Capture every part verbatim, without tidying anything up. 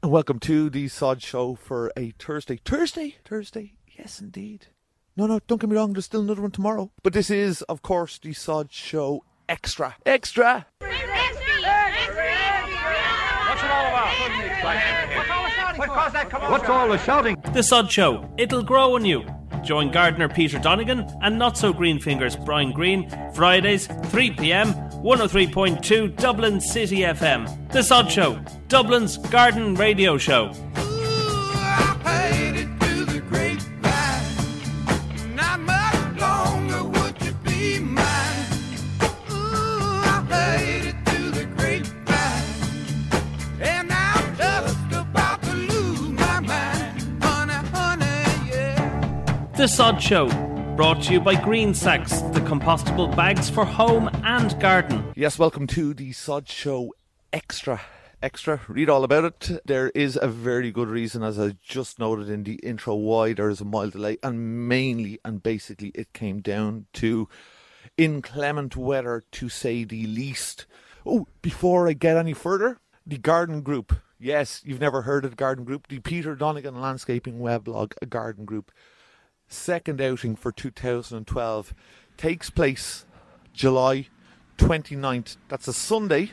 And welcome to the Sod Show for a Thursday. Thursday? Thursday? Yes, indeed. No, no, don't get me wrong, there's still another one tomorrow. But this is, of course, the Sod Show Extra. Extra! What's it all about? What's all the shouting? The Sod Show. It'll grow on you. Join gardener Peter Donegan and not so green fingers Brian Green. Fridays, three p.m, one oh three point two Dublin City F M. The Sod Show, Dublin's garden radio show. The Sod Show, brought to you by Green Sacks, the compostable bags for home and garden. Yes, welcome to the Sod Show Extra. Extra, read all about it. There is a very good reason, as I just noted in the intro, why there is a mild delay, and mainly and basically it came down to inclement weather, to say the least. Oh, before I get any further, the Garden Group. Yes, you've never heard of the Garden Group. The Peter Donegan Landscaping weblog, a Garden Group. Second outing for two thousand twelve takes place July twenty-ninth. That's a Sunday,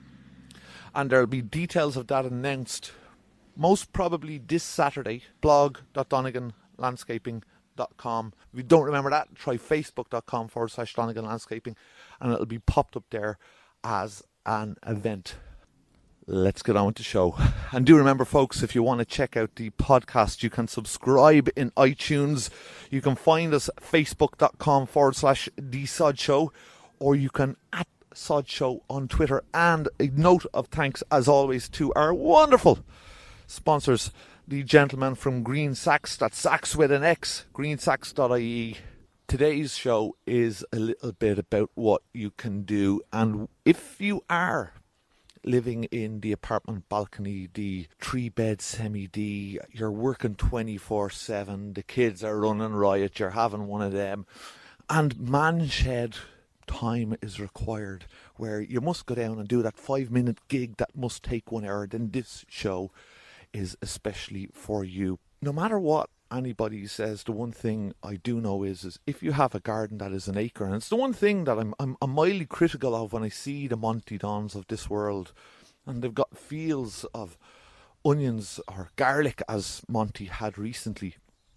and there'll be details of that announced most probably this Saturday. blog dot donegan landscaping dot com. If you don't remember that, try facebook.com forward slash Donegan Landscaping, and it'll be popped up there as an event. Let's get on with the show. And do remember, folks, if you want to check out the podcast, you can subscribe in iTunes. You can find us facebook.com forward slash The Sod Show, or you can at Sod Show on Twitter. And a note of thanks, as always, to our wonderful sponsors, the gentlemen from Green Sacks. That's Sacks with an X, green sacks dot I E. Today's show is a little bit about what you can do. And if you are living in the apartment balcony, the three-bed semi-D, you're working twenty-four seven, the kids are running riot, you're having one of them, and man-shed time is required, where you must go down and do that five-minute gig that must take one hour, then this show is especially for you. No matter what anybody says, the one thing I do know is, is if you have a garden that is an acre, and it's the one thing that I'm, I'm, I'm mildly critical of when I see the Monty Dons of this world, and they've got fields of onions or garlic, as Monty had recently.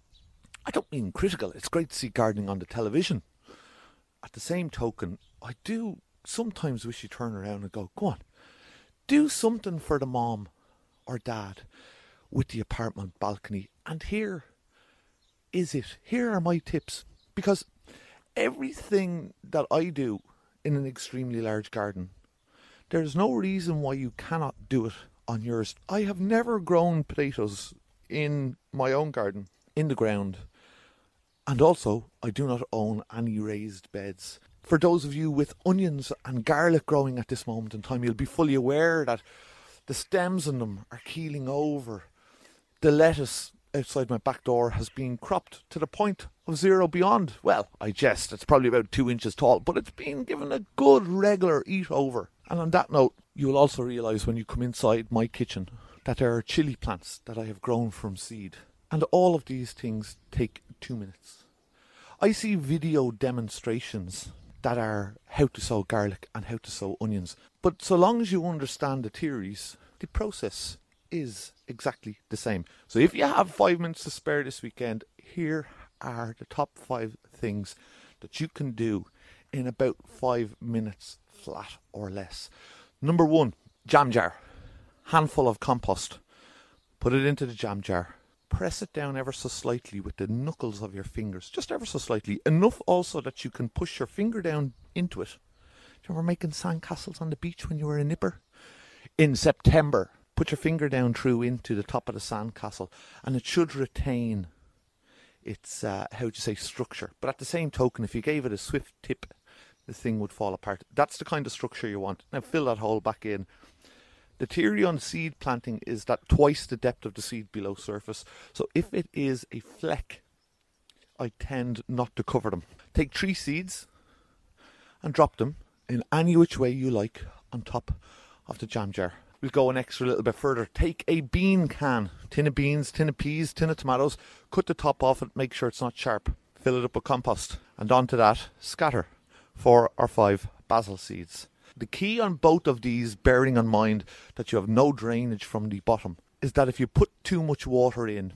I don't mean critical, it's great to see gardening on the television. At the same token, I do sometimes wish you turn around and go, go on, do something for the mom or dad with the apartment balcony. And here is it. Here are my tips. Because everything that I do in an extremely large garden, there's no reason why you cannot do it on yours. I have never grown potatoes in my own garden, in the ground. And also, I do not own any raised beds. For those of you with onions and garlic growing at this moment in time, you'll be fully aware that the stems on them are keeling over. The lettuce outside my back door has been cropped to the point of zero beyond. Well, I jest, it's probably about two inches tall, but it's been given a good regular eat over. And on that note, you will also realise when you come inside my kitchen that there are chilli plants that I have grown from seed. And all of these things take two minutes. I see video demonstrations that are how to sow garlic and how to sow onions. But so long as you understand the theories, the process is exactly the same. So if you have five minutes to spare this weekend, here are the top five things that you can do in about five minutes flat or less. Number one, jam jar. Handful of compost. Put it into the jam jar. Press it down ever so slightly with the knuckles of your fingers. Just ever so slightly. Enough also that you can push your finger down into it. Do you remember making sandcastles on the beach when you were a nipper? In September, put your finger down through into the top of the sandcastle, and it should retain its, uh, how would you say, structure. But at the same token, if you gave it a swift tip, the thing would fall apart. That's the kind of structure you want. Now fill that hole back in. The theory on seed planting is that twice the depth of the seed below surface. So if it is a fleck, I tend not to cover them. Take three seeds and drop them in any which way you like on top of the jam jar. we'll go an extra little bit further. Take a bean can, tin of beans, tin of peas, tin of tomatoes, cut the top off it, make sure it's not sharp. Fill it up with compost, and onto that, scatter four or five basil seeds. The key on both of these, bearing in mind that you have no drainage from the bottom, is that if you put too much water in,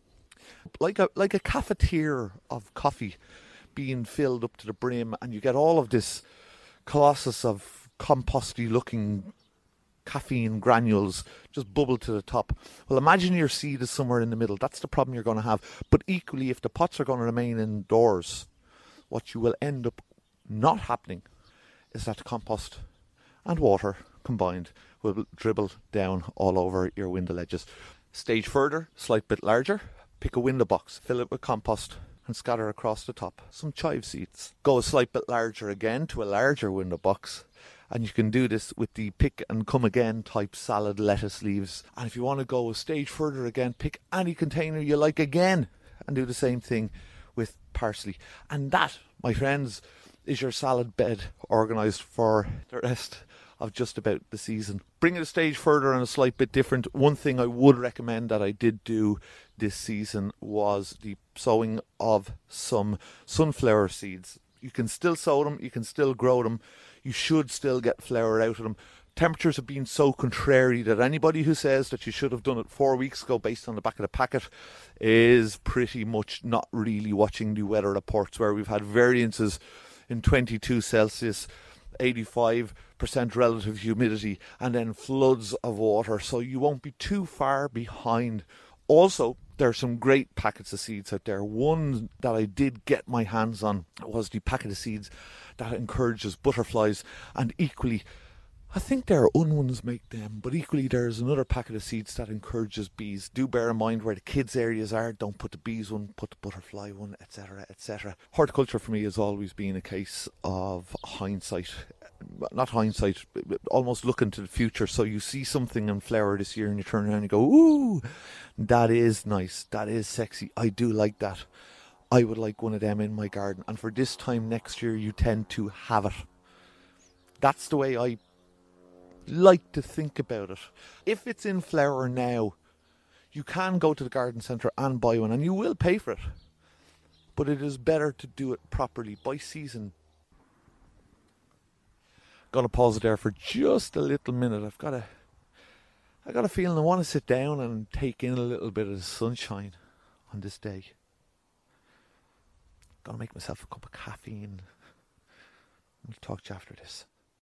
like a like a cafetiere of coffee being filled up to the brim, and you get all of this colossus of composty looking caffeine granules just bubble to the top. Well, imagine your seed is somewhere in the middle. That's the problem you're going to have. But equally, if the pots are going to remain indoors, what you will end up not happening is that compost and water combined will dribble down all over your window ledges. Stage further, slight bit larger, pick a window box, fill it with compost and scatter across the top some chive seeds. Go a slight bit larger again to a larger window box, and you can do this with the pick and come again type salad lettuce leaves. And if you want to go a stage further again, pick any container you like again and do the same thing with parsley. And that, my friends, is your salad bed organised for the rest of just about the season. Bring it a stage further and a slight bit different. One thing I would recommend that I did do this season was the sowing of some sunflower seeds. You can still sow them, you can still grow them, you should still get flour out of them. Temperatures have been so contrary that anybody who says that you should have done it four weeks ago based on the back of the packet is pretty much not really watching the weather reports, where we've had variances in twenty-two Celsius, eighty-five percent relative humidity, and then floods of water. So you won't be too far behind. Also, there are some great packets of seeds out there. One that I did get my hands on was the packet of seeds that encourages butterflies, and equally, I think their own ones make them, but equally there's another packet of seeds that encourages bees. Do bear in mind where the kids' areas are. Don't put the bees one, put the butterfly one, et cetera, et cetera. Horticulture for me has always been a case of hindsight. Not hindsight, almost looking to the future. So you see something in flower this year and you turn around and you go, ooh, that is nice, that is sexy, I do like that. I would like one of them in my garden. And for this time next year, you tend to have it. That's the way I like to think about it. If it's in flower now, you can go to the garden centre and buy one, and you will pay for it. But it is better to do it properly by season. Gonna pause it there for just a little minute. I've got a, I got a feeling I want to sit down and take in a little bit of the sunshine on this day. Gonna make myself a cup of caffeine. I'll talk to you after this.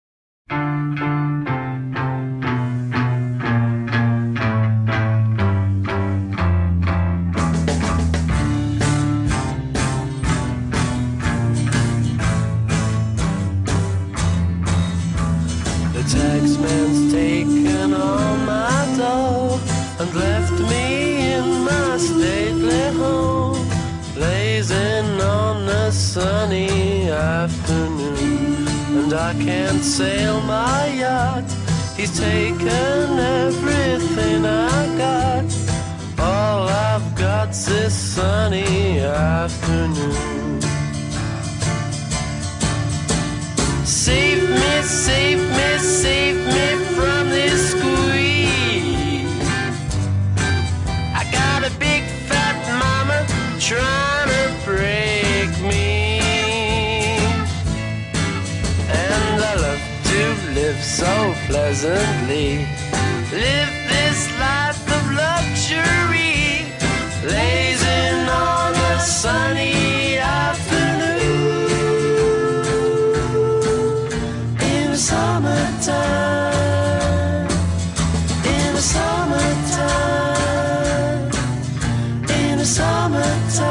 Taxman's taken all my dough and left me in my stately home, blazing on a sunny afternoon. And I can't sail my yacht, he's taken everything I got. All I've got's this sunny afternoon. Save me, save me, save me from this squeeze. I got a big fat mama trying to break me, and I love to live so pleasantly, live this life of luxury, blazing on a sunny afternoon. Summertime, in the summertime, in the summertime.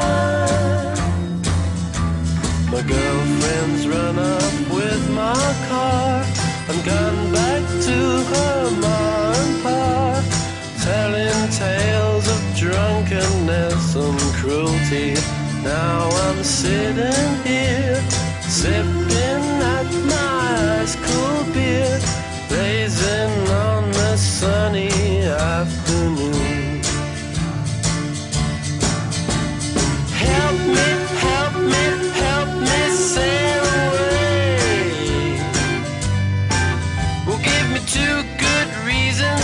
My girlfriend's run up with my car and gone back to her ma and pa, telling tales of drunkenness and cruelty. Now I'm sitting here, sipping at my ice cool beer, blazing on the sunny afternoon. Help me, help me, help me sail away. Well, give me two good reasons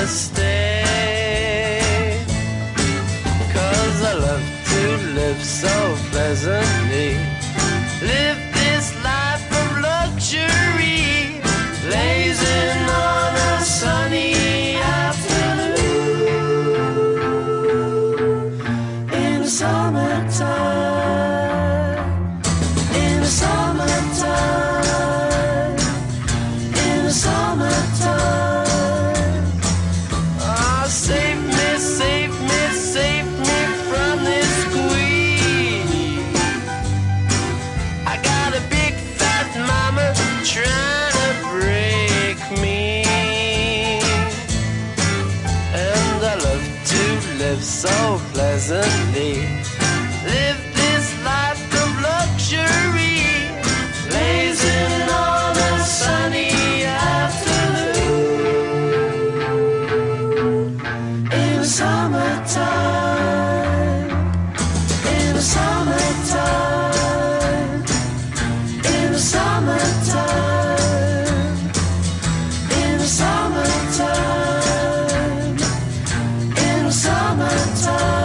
stay. Cause I love to live so pleasantly. Live this life of luxury, blazing on a sunny afternoon in the summertime, in the summertime, in the summertime. Ah, save me, save me, save me from this squeeze. I got a big fat mama trying to break me, and I love to live so pleasantly. Live this life of luxury, blazing on a sunny afternoon in the summertime, in the summertime, in the summertime, in the summertime, in the summertime.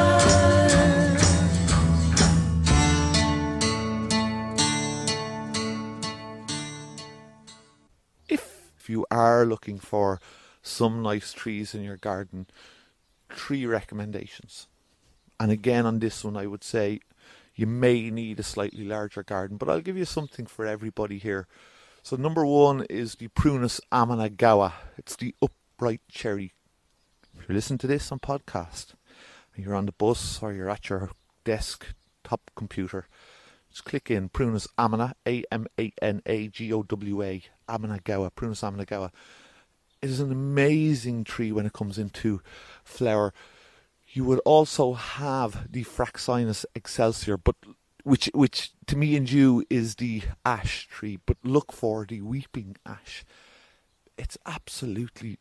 If you are looking for some nice trees in your garden, three recommendations. And again, on this one, I would say you may need a slightly larger garden, but I'll give you something for everybody here. So number one is the Prunus Amanagawa. It's the upright cherry. If you're listening to this on podcast, and you're on the bus or you're at your desk top computer, just click in Prunus Amana, A M A N A G O W A, Amanagawa, Prunus Amanagawa. It is an amazing tree when it comes into flower. You would also have the Fraxinus excelsior, but which which to me and you is the ash tree, but look for the weeping ash. It's absolutely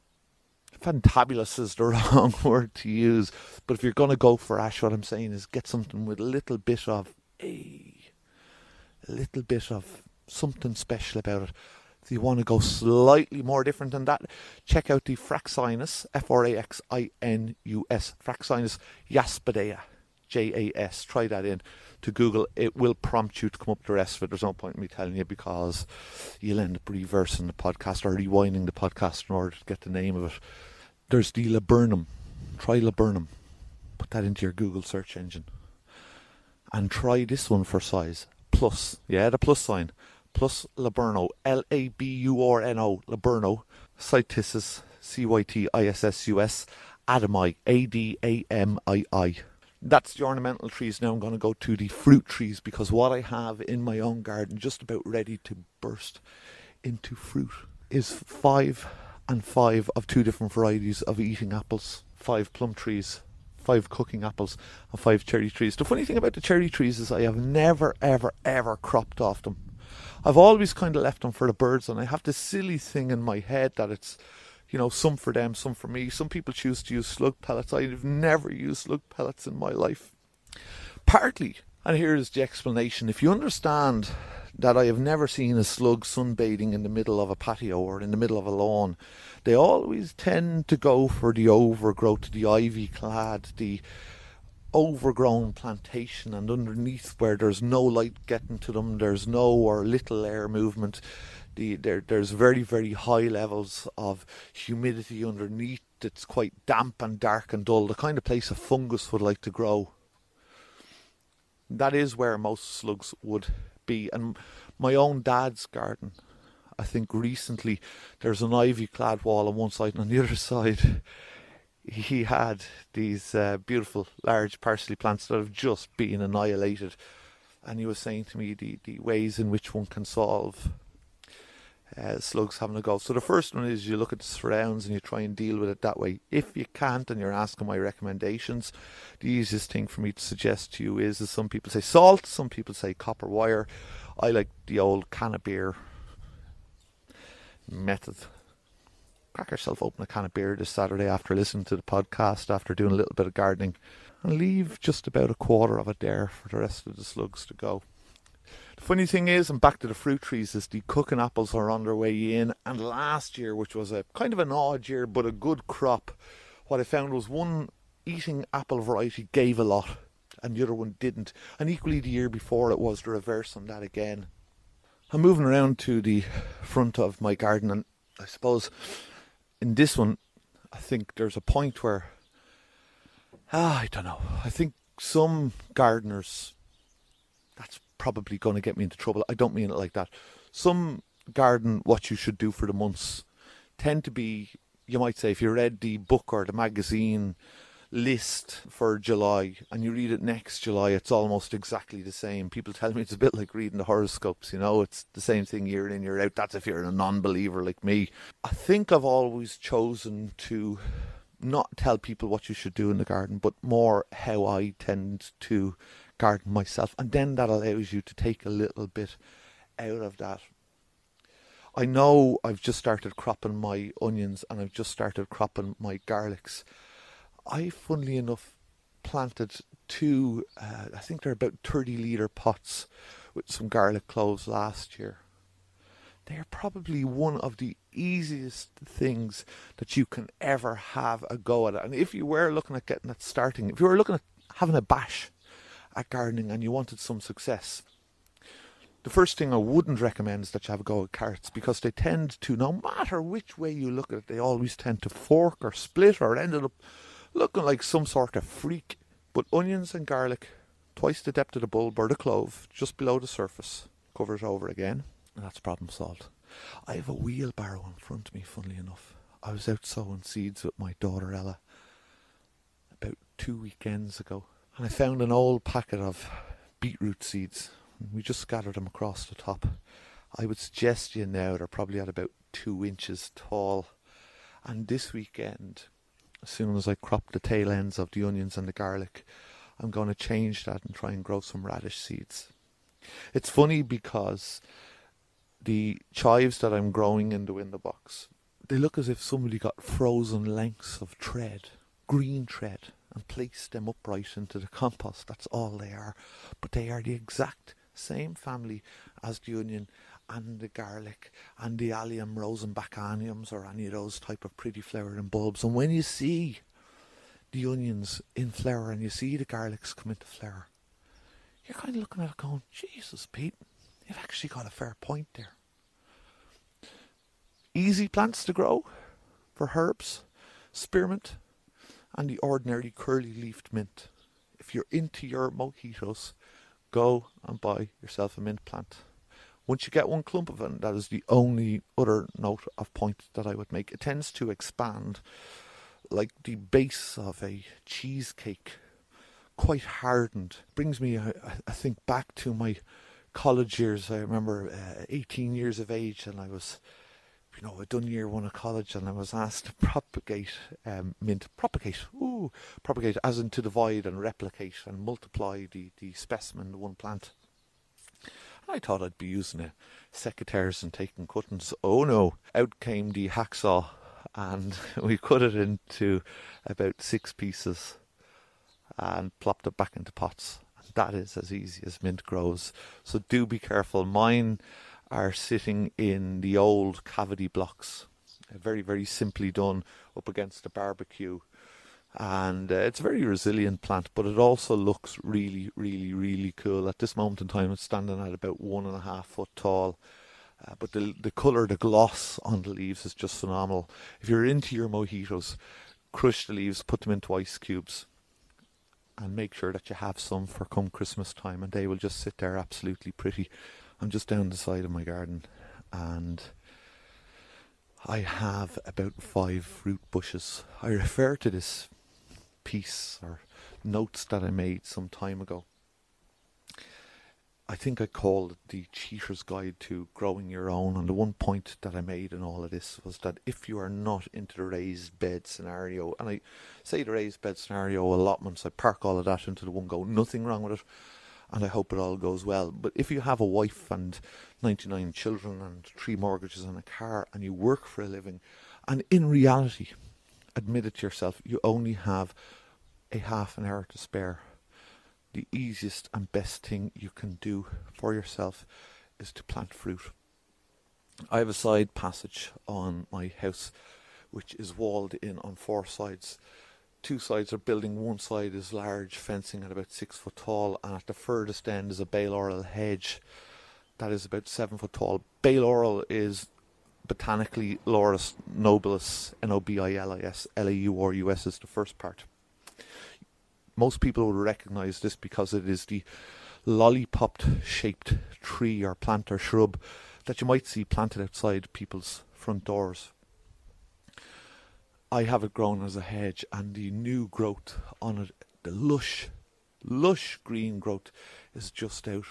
fantabulous is the wrong word to use, but if you're going to go for ash, what I'm saying is get something with a little bit of a, a little bit of something special about it. If you want to go slightly more different than that, check out the Fraxinus, F R A X I N U S, Fraxinus Jaspadea, J A S. Try that in to Google. It will prompt you to come up with the rest of it. There's no point in me telling you because you'll end up reversing the podcast or rewinding the podcast in order to get the name of it. There's the laburnum. Try laburnum. Put that into your Google search engine. And try this one for size. Plus. Yeah, the plus sign. Plus Laburno, L A B U R N O, Laburno, Cytisus, C Y T I S S U S, Adamii, A D A M I I. That's the ornamental trees. Now I'm going to go to the fruit trees, because what I have in my own garden, just about ready to burst into fruit, is five and five of two different varieties of eating apples, five plum trees, five cooking apples, and five cherry trees. The funny thing about the cherry trees is I have never, ever, ever cropped off them. I've always kind of left them for the birds, and I have this silly thing in my head that it's, you know, some for them, some for me. Some people choose to use slug pellets. I've never used slug pellets in my life. Partly, and here is the explanation, if you understand that I have never seen a slug sunbathing in the middle of a patio or in the middle of a lawn, they always tend to go for the overgrowth, the ivy clad, the overgrown plantation, and underneath where there's no light getting to them, there's no or little air movement, the, there, there's very, very high levels of humidity underneath. It's quite damp and dark and dull, the kind of place a fungus would like to grow. That is where most slugs would be. And my own dad's garden, I think recently, there's an ivy clad wall on one side, and on the other side he had these uh, beautiful large parsley plants that have just been annihilated. And he was saying to me the, the ways in which one can solve uh, slugs having a go. So the first one is you look at the surrounds and you try and deal with it that way. If you can't and you're asking my recommendations, the easiest thing for me to suggest to you is, is some people say salt, some people say copper wire. I like the old can of beer method. Crack yourself open a can of beer this Saturday after listening to the podcast, after doing a little bit of gardening, and leave just about a quarter of it there for the rest of the slugs to go. The Funny thing is, and back to the fruit trees, is the cooking apples are on their way in. And last year, which was a kind of an odd year, but a good crop, what I found was one eating apple variety gave a lot and the other one didn't. And equally the year before it was the reverse on that again. I'm moving around to the front of my garden, and I suppose in this one, I think there's a point where, ah, I don't know, I think some gardeners, that's probably going to get me into trouble. I don't mean it like that. Some garden what you should do for the months tend to be, you might say, if you read the book or the magazine list for July and you read it next July, it's almost exactly the same. People tell me it's a bit like reading the horoscopes, you know, it's the same thing year in, year out. That's if you're a non-believer like me. I think I've always chosen to not tell people what you should do in the garden, but more how I tend to garden myself, and then that allows you to take a little bit out of that. I know I've just started cropping my onions and I've just started cropping my garlics. I, funnily enough, planted two, uh, I think they're about thirty litre pots with some garlic cloves last year. They're probably one of the easiest things that you can ever have a go at it. And if you were looking at getting it starting, if you were looking at having a bash at gardening and you wanted some success, the first thing I wouldn't recommend is that you have a go at carrots, because they tend to, no matter which way you look at it, they always tend to fork or split or ended up looking like some sort of freak. But onions and garlic, twice the depth of the bulb or the clove, just below the surface, cover it over again, and that's problem solved. I have a wheelbarrow in front of me, funnily enough. I was out sowing seeds with my daughter Ella about two weekends ago, and I found an old packet of beetroot seeds. We just scattered them across the top. I would suggest you now they're probably at about two inches tall. And this weekend, as soon as I crop the tail ends of the onions and the garlic, I'm going to change that and try and grow some radish seeds. It's funny because the chives that I'm growing in the window box, they look as if somebody got frozen lengths of thread, green thread, and placed them upright into the compost. That's all they are. But they are the exact same family as the onion and the garlic and the allium rosenbachaniums or any of those type of pretty flowering bulbs. And when you see the onions in flower and you see the garlics come into flower, you're kind of looking at it going, Jesus, Pete, you've actually got a fair point there. Easy plants to grow for herbs, spearmint, and the ordinary curly-leafed mint. If you're into your mojitos, go and buy yourself a mint plant. Once you get one clump of it, and that is the only other note of point that I would make, it tends to expand like the base of a cheesecake, quite hardened. Brings me, I, I think, back to my college years. I remember uh, eighteen years of age, and I was, you know, I'd done year one of college, and I was asked to propagate um, mint. Propagate, ooh, propagate as in to divide and replicate and multiply the, the specimen, the one plant. And I thought I'd be using a secateurs and taking cuttings. Oh no, out came the hacksaw, and we cut it into about six pieces and plopped it back into pots. And that is as easy as mint grows. So do be careful. Mine are sitting in the old cavity blocks, very, very simply done, up against the barbecue. And uh, it's a very resilient plant, but it also looks really, really, really cool. At this moment in time, it's standing at about one and a half foot tall. Uh, but the the colour, the gloss on the leaves is just phenomenal. If you're into your mojitos, crush the leaves, put them into ice cubes, and make sure that you have some for come Christmas time, and they will just sit there absolutely pretty. I'm just down the side of my garden, and I have about five fruit bushes. I refer to this piece or notes that I made some time ago. I think I called it the Cheater's Guide to Growing Your Own, and the one point that I made in all of this was that if you are not into the raised bed scenario, and I say the raised bed scenario allotments, I park all of that into the one go, nothing wrong with it, and I hope it all goes well. But if you have a wife and ninety-nine children and three mortgages and a car, and you work for a living, and in reality, admit it to yourself, you only have a half an hour to spare, the easiest and best thing you can do for yourself is to plant fruit. I have a side passage on my house which is walled in on four sides. Two sides are building, one side is large fencing at about six foot tall, and at the furthest end is a bale hedge that is about seven foot tall. Bale is botanically Laurus nobilis, N O B I L I S, L A U R U S is the first part. Most people will recognise this because it is the lollipop shaped tree or plant or shrub that you might see planted outside people's front doors. I have it grown as a hedge, and the new growth on it, the lush, lush green growth is just out.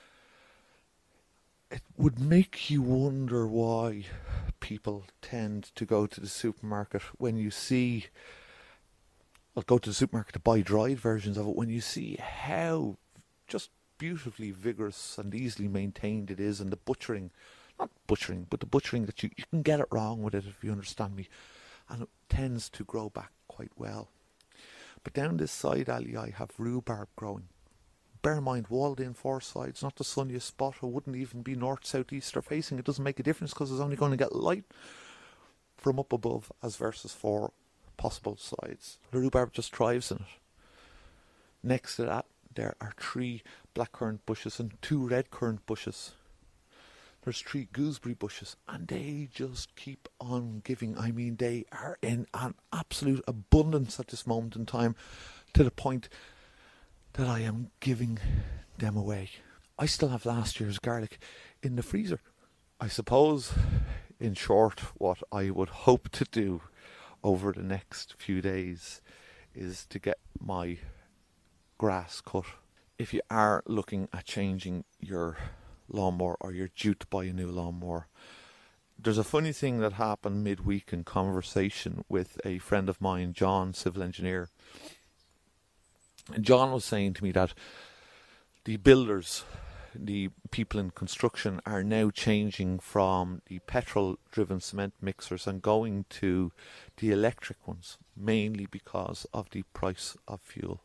It would make you wonder why people tend to go to the supermarket when you see, well, go to the supermarket to buy dried versions of it, when you see how just beautifully vigorous and easily maintained it is, and the butchering, not butchering, but the butchering that you, you can get it wrong with it, if you understand me, and it tends to grow back quite well. But down this side alley I have rhubarb growing. Bear in mind, walled in four sides, not the sunniest spot. It wouldn't even be north, south, east or facing. It doesn't make a difference because it's only going to get light from up above as versus four possible sides. The rhubarb just thrives in it. Next to that, there are three blackcurrant bushes and two redcurrant bushes. There's three gooseberry bushes, and they just keep on giving. I mean, they are in an absolute abundance at this moment in time, to the point that I am giving them away. I still have last year's garlic in the freezer. I suppose, in short, what I would hope to do over the next few days is to get my grass cut. If you are looking at changing your lawnmower, or you're due to buy a new lawnmower, there's a funny thing that happened midweek in conversation with a friend of mine, John, civil engineer. And John was saying to me that the builders, the people in construction, are now changing from the petrol-driven cement mixers and going to the electric ones, mainly because of the price of fuel.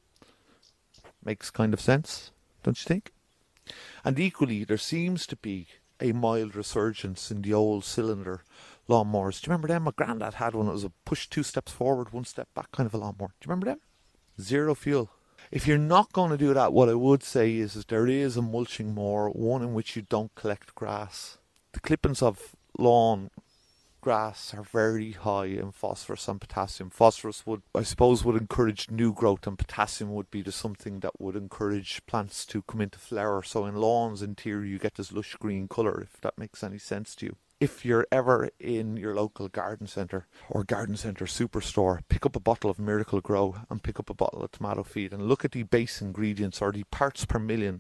Makes kind of sense, don't you think? And equally, there seems to be a mild resurgence in the old cylinder lawnmowers. Do you remember them? My granddad had one. It was a push two steps forward, one step back kind of a lawnmower. Do you remember them? Zero fuel. If you're not going to do that, what I would say is, is there is a mulching mower, one in which you don't collect grass. The clippings of lawn grass are very high in phosphorus and potassium. Phosphorus would, I suppose, would encourage new growth, and potassium would be the something that would encourage plants to come into flower. So in lawns, in theory, you get this lush green colour, if that makes any sense to you. If you're ever in your local garden centre or garden centre superstore, pick up a bottle of Miracle Grow and pick up a bottle of tomato feed and look at the base ingredients, or the parts per million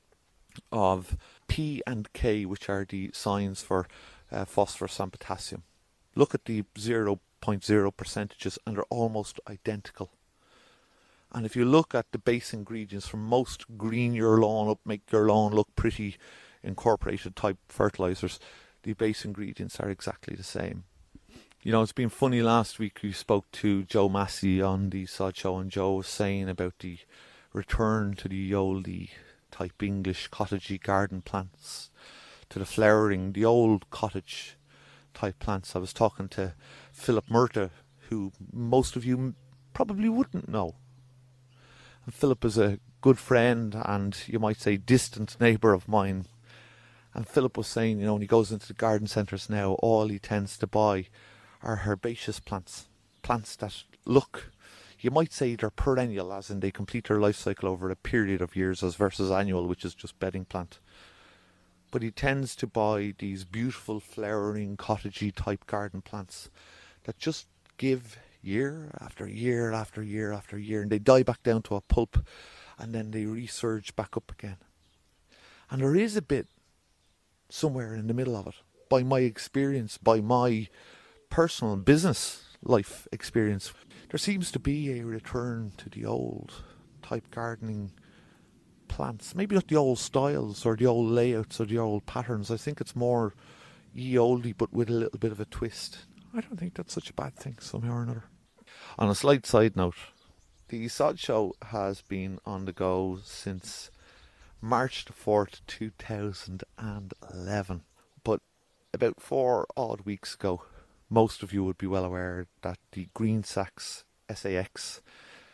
of P and K, which are the signs for uh, phosphorus and potassium. Look at the zero point zero percentages, and they're almost identical. And if you look at the base ingredients from most green your lawn up, make your lawn look pretty incorporated type fertilizers, the base ingredients are exactly the same. You know, it's been funny, last week we spoke to Joe Massey on the Sod Show, and Joe was saying about the return to the oldie type English cottagey garden plants, to the flowering, the old cottage type plants. I was talking to Philip Murta, who most of you probably wouldn't know. And Philip is a good friend and, you might say, distant neighbour of mine. And Philip was saying, you know, when he goes into the garden centres now, all he tends to buy are herbaceous plants. Plants that look, you might say, they're perennial, as in they complete their life cycle over a period of years, as versus annual, which is just bedding plant. But he tends to buy these beautiful flowering cottagey type garden plants that just give year after year after year after year, and they die back down to a pulp, and then they resurge back up again. And there is a bit somewhere in the middle of it, by my experience, by my personal business life experience, there seems to be a return to the old type gardening plants. Maybe not the old styles or the old layouts or the old patterns. I think it's more ye oldie, but with a little bit of a twist. I don't think that's such a bad thing somehow or another. On a slight side note, The Sod Show has been on the go since March the fourth, two thousand eleven. But about four odd weeks ago, most of you would be well aware that the Green Sacks S A X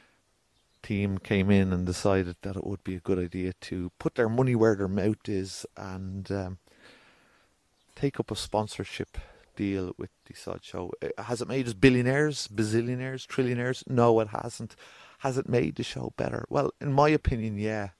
team came in and decided that it would be a good idea to put their money where their mouth is and um, take up a sponsorship deal with the Sod Show. Has it made us billionaires, bazillionaires, trillionaires? No, it hasn't. Has it made the show better? Well, in my opinion, yeah.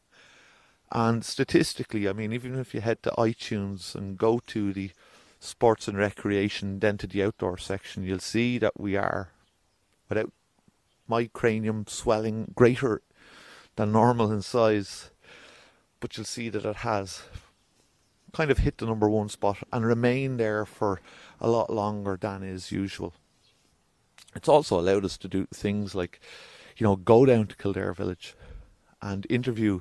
And statistically, I mean, even if you head to iTunes and go to the sports and recreation, then to the outdoor section, you'll see that we are, without my cranium swelling, greater than normal in size. But you'll see that it has kind of hit the number one spot and remained there for a lot longer than is usual. It's also allowed us to do things like, you know, go down to Kildare Village and interview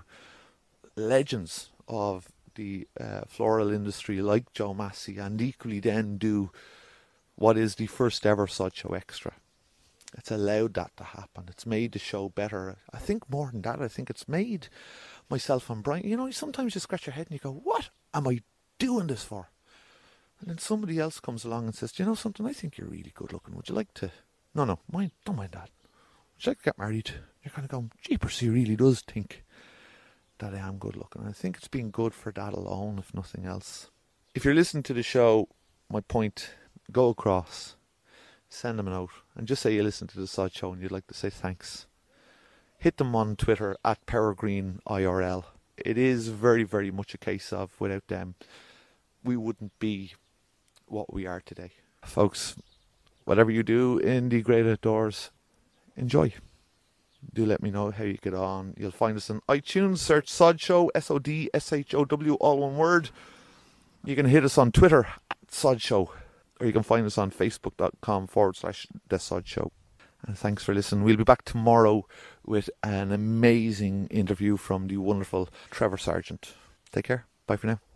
legends of the uh, floral industry like Joe Massey, and equally then do what is the first ever Sod Show Extra. It's allowed that to happen. It's made the show better. I think more than that, I think it's made myself and Brian, you know, sometimes you scratch your head and you go, what am I doing this for? And then somebody else comes along and says, do you know something, I think you're really good looking. Would you like to, no, no, mind, don't mind that. Would you like to get married? You're kind of going, jeepers, he really does think that I am good looking. And I think it's been good for that alone, if nothing else. If you're listening to the show, my point, go across, send them a note, and just say you listen to the Sod Show and you'd like to say thanks. Hit them on Twitter at Peregrine I R L. It is very, very much a case of without them, we wouldn't be what we are today. Folks, whatever you do in the great outdoors, enjoy. Do let me know how you get on. You'll find us on iTunes. Search Sod Show, S O D S H O W, all one word. You can hit us on Twitter at Sod Show, or you can find us on Facebook.com forward slash The Sod Show. And thanks for listening. We'll be back tomorrow with an amazing interview from the wonderful Trevor Sargent. Take care. Bye for now.